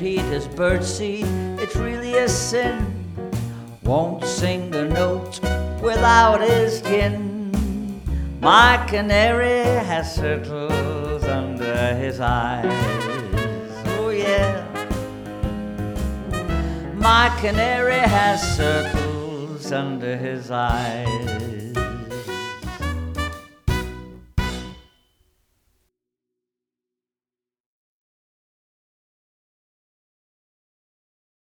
repeat his birdseed, it's really a sin. Won't sing a note without his kin. My canary has circles under his eyes. Oh yeah. My canary has circles under his eyes.